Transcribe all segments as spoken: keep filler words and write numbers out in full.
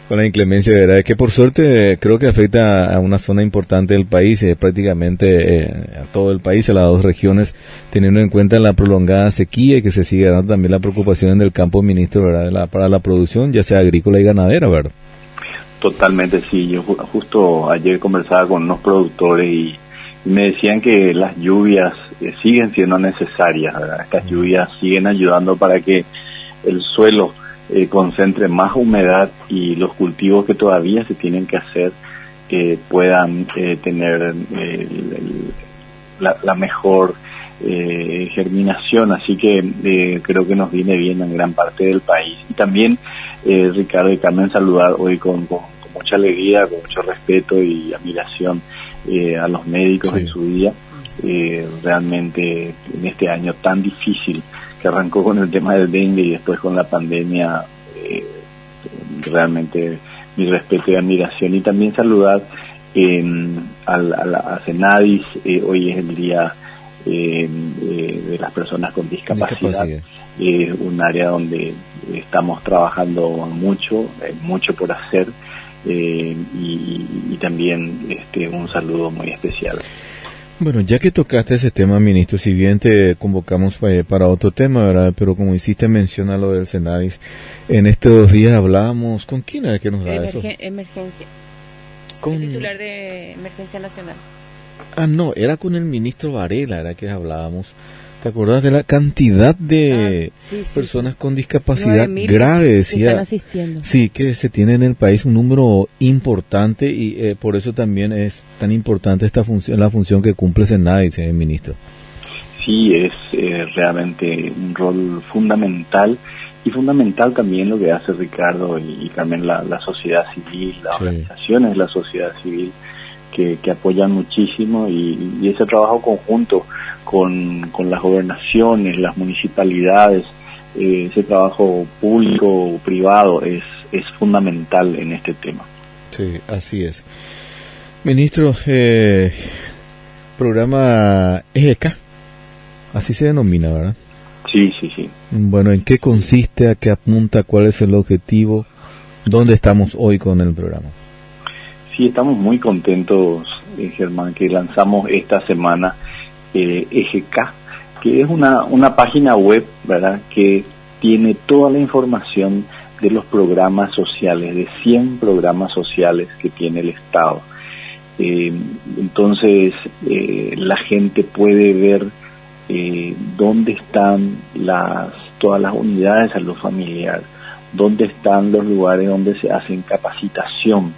con la inclemencia, ¿verdad? Que por suerte creo que afecta a una zona importante del país, eh, prácticamente eh, a todo el país, a las dos regiones, teniendo en cuenta la prolongada sequía y que se sigue dando también la preocupación en el campo, ministro, ¿verdad? De la, para la producción, ya sea agrícola y ganadera, ¿verdad? Totalmente, sí. Yo ju- justo ayer conversaba con unos productores y, y me decían que las lluvias eh, siguen siendo necesarias, ¿verdad? Estas lluvias siguen ayudando para que el suelo Eh, concentre más humedad y los cultivos que todavía se tienen que hacer eh, puedan eh, tener eh, el, el, la, la mejor eh, germinación, así que eh, creo que nos viene bien en gran parte del país. Y también eh, Ricardo y Carmen, saludar hoy con, con, con mucha alegría, con mucho respeto y admiración eh, a los médicos sí. en su día, eh, realmente en este año tan difícil que arrancó con el tema del dengue y después con la pandemia, eh, realmente mi respeto y admiración. Y también saludar eh, a, a, la, a Cenadis, eh, hoy es el día eh, eh, de las personas con discapacidad, discapacidad. Eh, un área donde estamos trabajando mucho, eh, mucho por hacer, eh, y, y también este, un saludo muy especial. Bueno, ya que tocaste ese tema, ministro, si bien te convocamos eh, para otro tema, ¿verdad? Pero como hiciste mención a lo del Cenadis, en estos días hablábamos, ¿con quién era que nos da Emergen- eso? Emergencia. Con... El titular de Emergencia Nacional. Ah, no, era con el ministro Varela, era que hablábamos. ¿Te acordás de la cantidad de ah, sí, sí, personas sí. con discapacidad grave? Decía, están asistiendo. Sí, que se tiene en el país un número importante y eh, por eso también es tan importante esta función, la función que cumple Cenadis, eh, ministro. Sí, es eh, realmente un rol fundamental y fundamental también lo que hace Ricardo y, y también la, la sociedad civil, las sí. organizaciones de la sociedad civil que, que apoyan muchísimo y, y ese trabajo conjunto con, con las gobernaciones, las municipalidades, eh, ese trabajo público o privado es, es fundamental en este tema. Sí, así es. Ministro, eh, programa E G K, así se denomina, ¿verdad? Sí, sí, sí. Bueno, ¿en qué consiste, a qué apunta, cuál es el objetivo? ¿Dónde estamos hoy con el programa? Sí, estamos muy contentos, eh, Germán, que lanzamos esta semana eh, E G K, que es una, una página web, ¿verdad?, que tiene toda la información de los programas sociales, de cien programas sociales que tiene el Estado. Eh, entonces, eh, la gente puede ver eh, dónde están las todas las unidades de salud familiar, dónde están los lugares donde se hacen capacitación,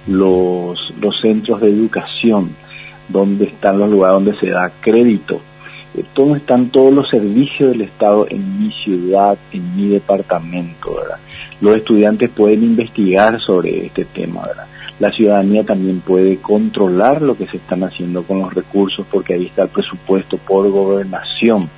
los, los centros de educación, dónde están los lugares donde se da crédito, eh, dónde están todos los servicios del Estado en mi ciudad, en mi departamento, ¿verdad? Los estudiantes pueden investigar sobre este tema, ¿verdad? La ciudadanía también puede controlar lo que se están haciendo con los recursos porque ahí está el presupuesto por gobernación.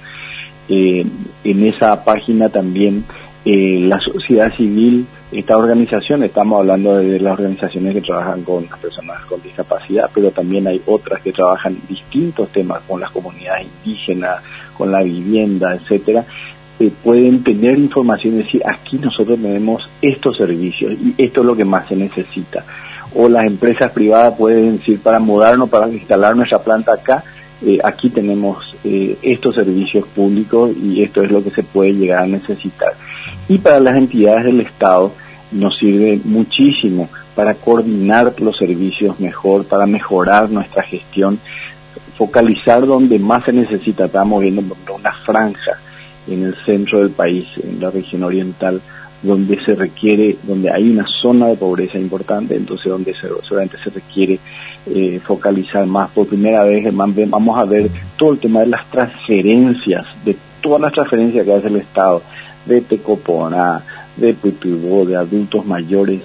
Eh, en esa página también eh, la sociedad civil, esta organización, estamos hablando de las organizaciones que trabajan con las personas con discapacidad, pero también hay otras que trabajan distintos temas con las comunidades indígenas, con la vivienda, etcétera. Eh, pueden tener información y decir, aquí nosotros tenemos estos servicios y esto es lo que más se necesita. O las empresas privadas pueden decir, para mudarnos, para instalar nuestra planta acá, eh, aquí tenemos eh, estos servicios públicos y esto es lo que se puede llegar a necesitar. Y para las entidades del Estado nos sirve muchísimo para coordinar los servicios mejor, para mejorar nuestra gestión, focalizar donde más se necesita. Estamos viendo una franja en el centro del país, en la región oriental, donde se requiere, donde hay una zona de pobreza importante, entonces donde se, solamente se requiere eh, focalizar más. Por primera vez, vamos a ver todo el tema de las transferencias, de todas las transferencias que hace el Estado, de Tecopona, de Pitibó, de adultos mayores,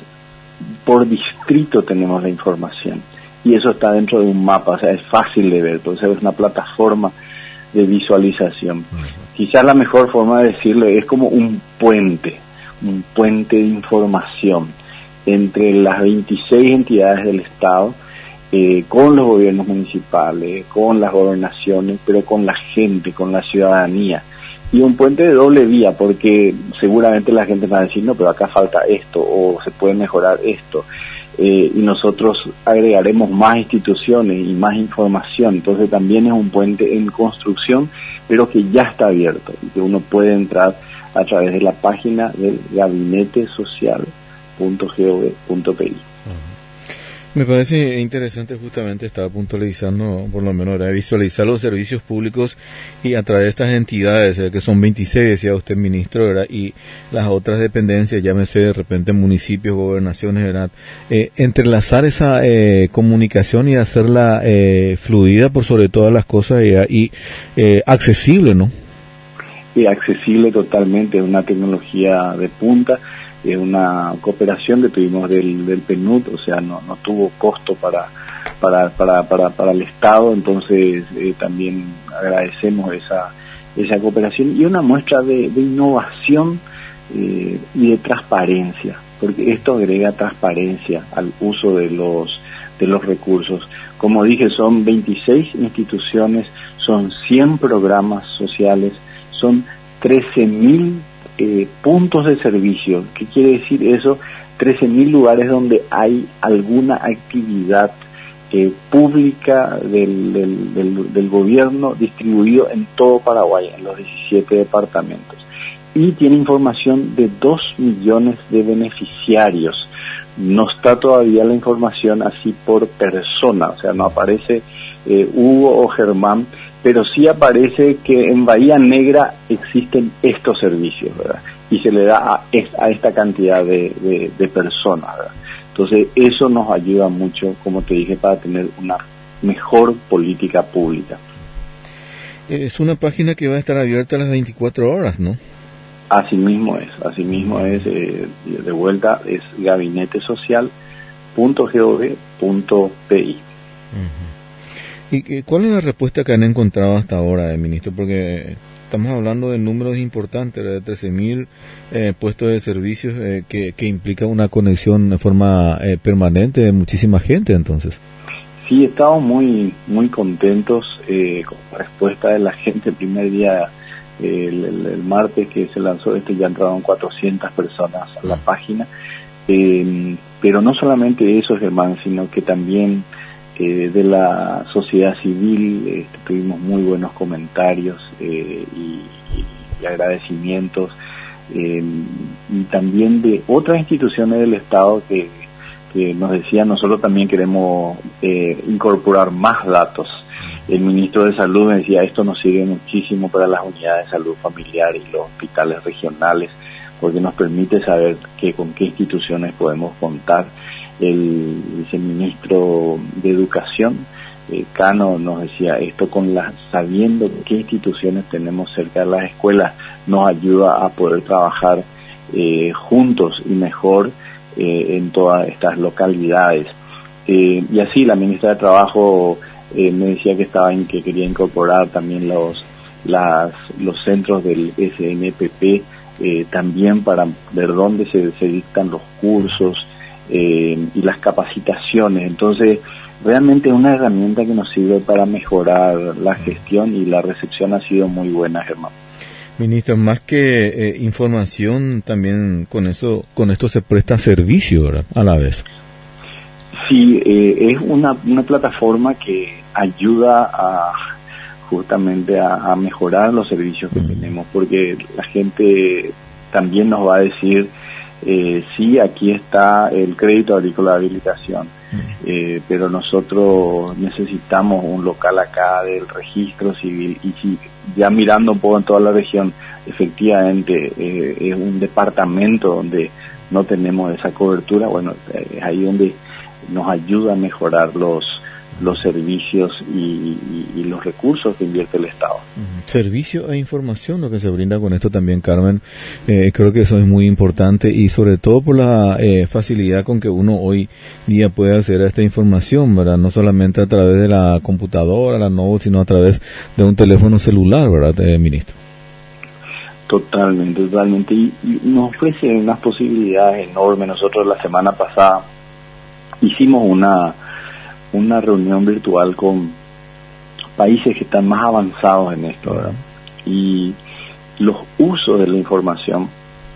por distrito tenemos la información, y eso está dentro de un mapa, o sea, es fácil de ver, entonces es una plataforma de visualización. Quizás la mejor forma de decirlo es como un puente, un puente de información entre las veintiséis entidades del Estado, eh, con los gobiernos municipales, con las gobernaciones, pero con la gente, con la ciudadanía, y un puente de doble vía, porque seguramente la gente va a decir, no, pero acá falta esto, o se puede mejorar esto, eh, y nosotros agregaremos más instituciones y más información. Entonces también es un puente en construcción, pero que ya está abierto, y que uno puede entrar a través de la página del gabinete social punto gov punto p i. Me parece interesante, justamente estaba puntualizando, por lo menos era visualizar los servicios públicos y a través de estas entidades, eh, que son veintiséis, decía usted, ministro, ¿verdad? Y las otras dependencias, llámese de repente municipios, gobernaciones, ¿verdad? Eh, entrelazar esa eh, comunicación y hacerla eh, fluida por sobre todas las cosas y, y eh, accesible, ¿no? Y accesible totalmente, es una tecnología de punta. Es una cooperación que tuvimos del, del P N U D, o sea, no, no tuvo costo para para para para, para el Estado, entonces eh, también agradecemos esa esa cooperación y una muestra de, de innovación eh, y de transparencia, porque esto agrega transparencia al uso de los de los recursos. Como dije, son veintiséis instituciones, son cien programas sociales, son trece mil Eh, puntos de servicio. ¿Qué quiere decir eso? trece mil lugares donde hay alguna actividad eh, pública del, del, del, del gobierno distribuido en todo Paraguay, en los diecisiete departamentos. Y tiene información de dos millones de beneficiarios. No está todavía la información así por persona, o sea, no aparece eh, Hugo o Germán, pero sí aparece que en Bahía Negra existen estos servicios, ¿verdad? Y se le da a, a esta cantidad de, de, de personas, ¿verdad? Entonces, eso nos ayuda mucho, como te dije, para tener una mejor política pública. Es una página que va a estar abierta a las veinticuatro horas, ¿no? Así mismo es, así mismo es, eh, de vuelta, es gabinete social punto gov punto p i. Uh-huh. ¿Y cuál es la respuesta que han encontrado hasta ahora, eh, ministro? Porque estamos hablando de números importantes, de trece mil eh, puestos de servicios eh, que, que implica una conexión de forma eh, permanente de muchísima gente, entonces. Sí, estamos muy muy contentos eh, con la respuesta de la gente. El primer día, eh, el, el, el martes que se lanzó esto, ya entraron cuatrocientas personas a la ah. página. Eh, pero no solamente eso, Germán, sino que también Eh, de la sociedad civil eh, tuvimos muy buenos comentarios eh, y, y agradecimientos, eh, y también de otras instituciones del Estado que, que nos decían, nosotros también queremos eh, incorporar más datos. El ministro de Salud me decía, esto nos sirve muchísimo para las unidades de salud familiar y los hospitales regionales, porque nos permite saber que, con qué instituciones podemos contar. El viceministro de Educación, eh, Cano, nos decía esto, con las sabiendo qué instituciones tenemos cerca de las escuelas, nos ayuda a poder trabajar eh, juntos y mejor eh, en todas estas localidades. Eh, y así la ministra de Trabajo eh, me decía que estaba en, que quería incorporar también los las los centros del S N P P eh, también para ver dónde se, se dictan los cursos Eh, y las capacitaciones. Entonces realmente es una herramienta que nos sirve para mejorar la gestión y la recepción ha sido muy buena, Germán. Ministro, más que eh, información, también con eso con esto se presta servicio, ¿verdad? A la vez. Sí, eh, es una, una plataforma que ayuda a justamente a, a mejorar los servicios que mm. tenemos, porque la gente también nos va a decir, Eh, sí, aquí está el crédito agrícola de habilitación, eh, pero nosotros necesitamos un local acá del registro civil, y si ya mirando un poco en toda la región, efectivamente eh, es un departamento donde no tenemos esa cobertura. Bueno, eh, es ahí donde nos ayuda a mejorar los los servicios y, y, y los recursos que invierte el Estado. Uh-huh. Servicio e información, lo que se brinda con esto también, Carmen, eh, creo que eso es muy importante, y sobre todo por la eh, facilidad con que uno hoy día puede acceder a esta información, ¿verdad? No solamente a través de la computadora, la notebook, sino a través de un teléfono celular, ¿verdad, eh, ministro? Totalmente, totalmente, y, y nos ofrece unas posibilidades enormes. Nosotros la semana pasada hicimos una una reunión virtual con países que están más avanzados en esto, ¿verdad? Y, los usos de la información,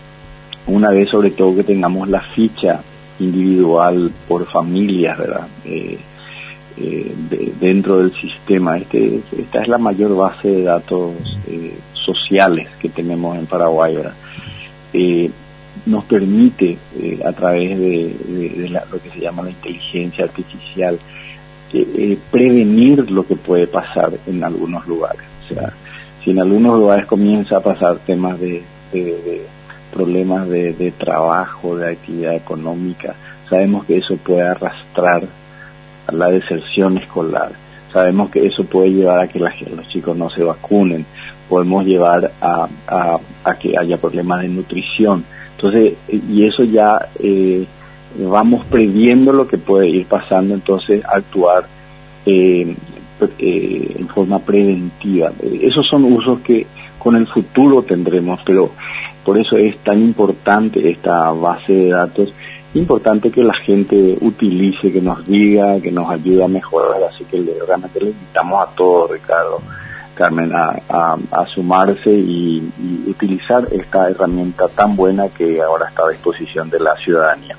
una vez sobre todo que tengamos la ficha individual por familias, ¿verdad? Eh, eh, de, dentro del sistema. Este, esta es la mayor base de datos eh, sociales que tenemos en Paraguay, ¿verdad? Eh, nos permite, eh, a través de, de, de la, lo que se llama la inteligencia artificial, eh, eh, prevenir lo que puede pasar en algunos lugares. O sea, si en algunos lugares comienza a pasar temas de, de, de problemas de, de trabajo, de actividad económica, sabemos que eso puede arrastrar a la deserción escolar, sabemos que eso puede llevar a que la, los chicos no se vacunen, podemos llevar a, a, a que haya problemas de nutrición. Entonces, y eso ya eh, vamos previendo lo que puede ir pasando, entonces actuar eh, eh, en forma preventiva. Esos son usos que con el futuro tendremos, pero por eso es tan importante esta base de datos, importante que la gente utilice, que nos diga, que nos ayude a mejorar. Así que le, realmente le invitamos a todos, Ricardo, Carmen, a, a, a sumarse y, y utilizar esta herramienta tan buena que ahora está a disposición de la ciudadanía.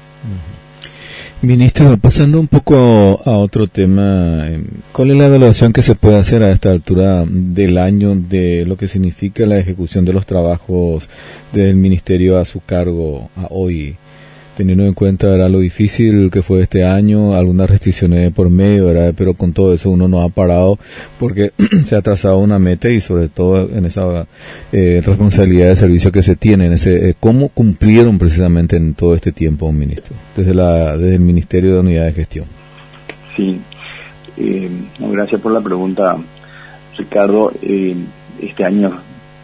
Ministro, pasando un poco a otro tema, ¿cuál es la evaluación que se puede hacer a esta altura del año de lo que significa la ejecución de los trabajos del Ministerio a su cargo a hoy? Teniendo en cuenta, ¿verdad?, lo difícil que fue este año, algunas restricciones por medio, ¿verdad?, pero con todo eso uno no ha parado porque se ha trazado una meta y sobre todo en esa eh, responsabilidad de servicio que se tiene, en ese, eh, ¿cómo cumplieron precisamente en todo este tiempo, ministro, desde la desde el Ministerio de Unidad de Gestión? Sí, eh, gracias por la pregunta, Ricardo. Eh, este año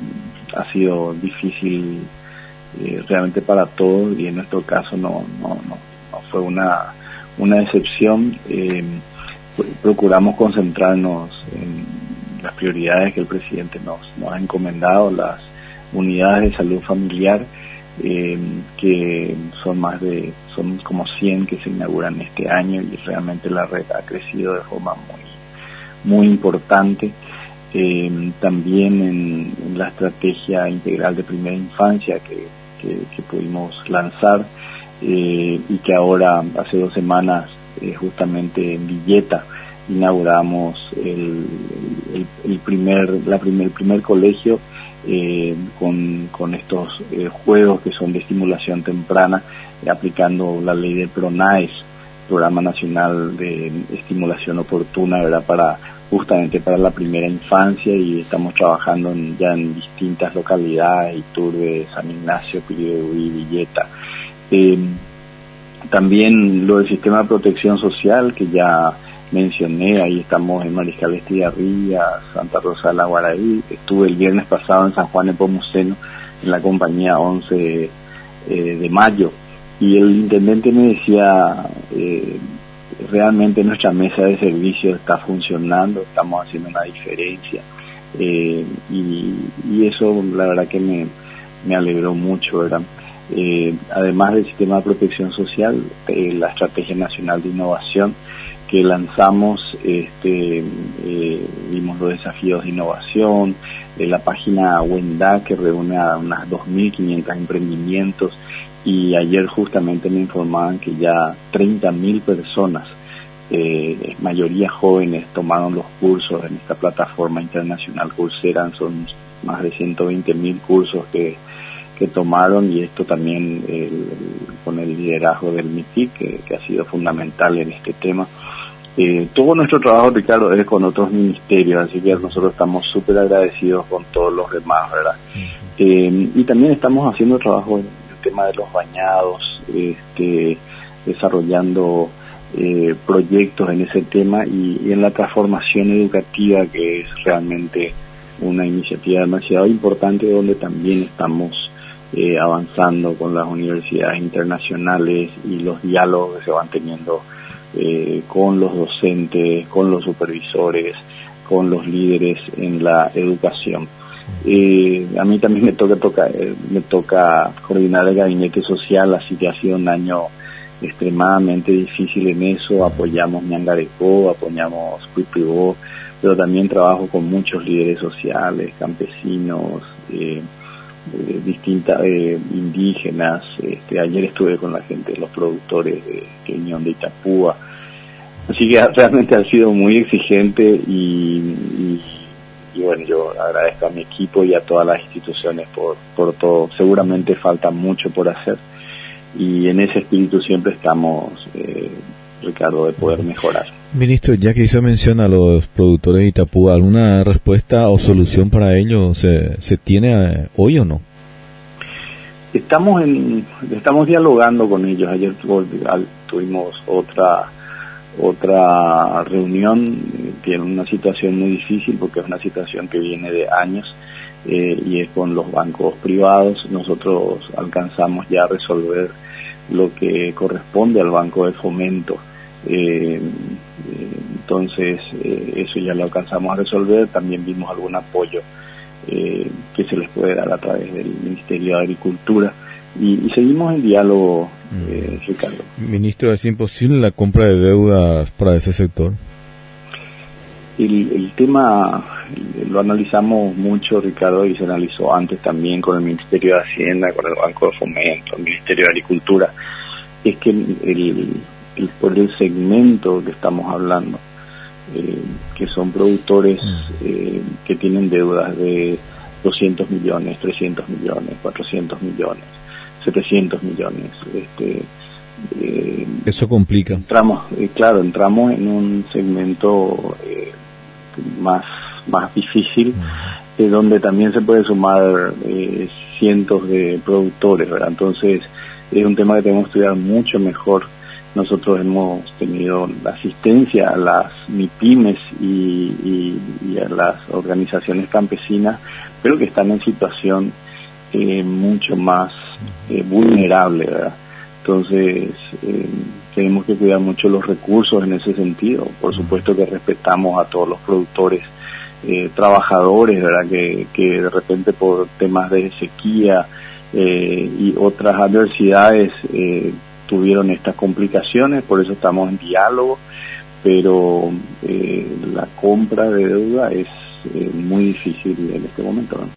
ha sido difícil Eh, realmente para todos, y en nuestro caso no no no, no fue una una excepción. Eh, procuramos concentrarnos en las prioridades que el presidente nos nos ha encomendado, las unidades de salud familiar, eh, que son más de son como cien que se inauguran este año, y realmente la red ha crecido de forma muy muy importante. Eh, también en, en la estrategia integral de primera infancia que Que, que pudimos lanzar, eh, y que ahora hace dos semanas eh, justamente en Villeta inauguramos el, el, el primer la primer primer colegio eh, con con estos eh, juegos que son de estimulación temprana, eh, aplicando la ley del PRONAES, Programa Nacional de Estimulación Oportuna, ¿verdad?, para justamente para la primera infancia, y estamos trabajando en, ya en distintas localidades, Iturbe, San Ignacio, Piribebuy, Villeta. Eh, también lo del sistema de protección social que ya mencioné, ahí estamos en Mariscal Estigarribia, Santa Rosa de la Guaraí. Estuve el viernes pasado en San Juan de Nepomuceno, en la compañía once eh, de mayo, y el intendente me decía, eh, realmente nuestra mesa de servicios está funcionando, estamos haciendo una diferencia, eh, y, y eso la verdad que me, me alegró mucho, ¿verdad? Eh, además del sistema de protección social, eh, la Estrategia Nacional de Innovación que lanzamos, este, eh, vimos los desafíos de innovación, eh, la página WENDA, que reúne a unas dos mil quinientos emprendimientos, y ayer justamente me informaban que ya treinta mil personas, eh, mayoría jóvenes, tomaron los cursos en esta plataforma internacional Coursera. Son más de ciento veinte mil cursos que, que tomaron, y esto también eh, el, con el liderazgo del MITIC, que, que ha sido fundamental en este tema. Eh, todo nuestro trabajo, Ricardo, es con otros ministerios, así que nosotros estamos súper agradecidos con todos los demás, ¿verdad? Uh-huh. Eh, y también estamos haciendo trabajo en el tema de los bañados, este, desarrollando eh, proyectos en ese tema, y, y en la transformación educativa, que es realmente una iniciativa demasiado importante, donde también estamos eh, avanzando con las universidades internacionales y los diálogos que se van teniendo Eh, con los docentes, con los supervisores, con los líderes en la educación. Eh, a mí también me toca, toca eh, me toca coordinar el gabinete social, así que ha sido un año extremadamente difícil en eso. Apoyamos Ñangarecó, apoyamos Cuipribó, pero también trabajo con muchos líderes sociales, campesinos, eh, eh, distintas, eh, indígenas. Este, ayer estuve con la gente de los productores de Queñón de Itapúa. Así que realmente ha sido muy exigente y, y, y bueno, yo agradezco a mi equipo y a todas las instituciones por, por todo. Seguramente falta mucho por hacer y en ese espíritu siempre estamos, eh, Ricardo, de poder mejorar. Ministro, ya que hizo mención a los productores de Itapúa, ¿alguna respuesta o solución para ello se, se tiene hoy o no? Estamos en, estamos dialogando con ellos. Ayer tuvimos otra otra reunión. Tiene una situación muy difícil porque es una situación que viene de años eh, y es con los bancos privados. Nosotros alcanzamos ya a resolver lo que corresponde al Banco de Fomento. Eh, entonces eh, eso ya lo alcanzamos a resolver. También vimos algún apoyo eh, que se les puede dar a través del Ministerio de Agricultura y, y seguimos en diálogo, eh, Ricardo. Ministro, ¿es imposible la compra de deudas para ese sector? El, el tema lo analizamos mucho, Ricardo, y se analizó antes también con el Ministerio de Hacienda, con el Banco de Fomento, el Ministerio de Agricultura. Es que el, el, el por el segmento que estamos hablando, eh, que son productores eh, que tienen deudas de doscientos millones, trescientos millones, cuatrocientos millones, setecientos millones. Este, eh, Eso complica. Entramos, eh, claro, entramos en un segmento eh, más más difícil, uh-huh. eh, donde también se puede sumar eh, cientos de productores, ¿verdad? Entonces es un tema que tenemos que estudiar mucho mejor. Nosotros hemos tenido la asistencia a las MIPYMES y, y, y a las organizaciones campesinas, pero que están en situación eh, mucho más eh, vulnerable, ¿verdad? Entonces eh, tenemos que cuidar mucho los recursos en ese sentido. Por supuesto que respetamos a todos los productores, eh, trabajadores, ¿verdad? Que, que de repente por temas de sequía eh, y otras adversidades eh, tuvieron estas complicaciones, por eso estamos en diálogo, pero eh, la compra de deuda es eh, muy difícil en este momento, ¿no?